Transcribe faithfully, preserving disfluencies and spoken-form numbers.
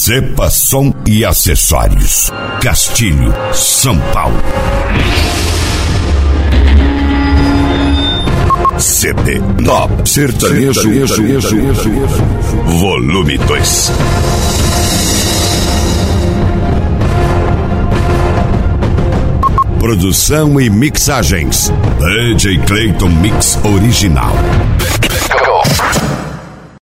Zepa Som e Acessórios, Castilho, São Paulo. C D Top Sertanejo, volume dois. Produção e mixagens D J Clayton Mix Original.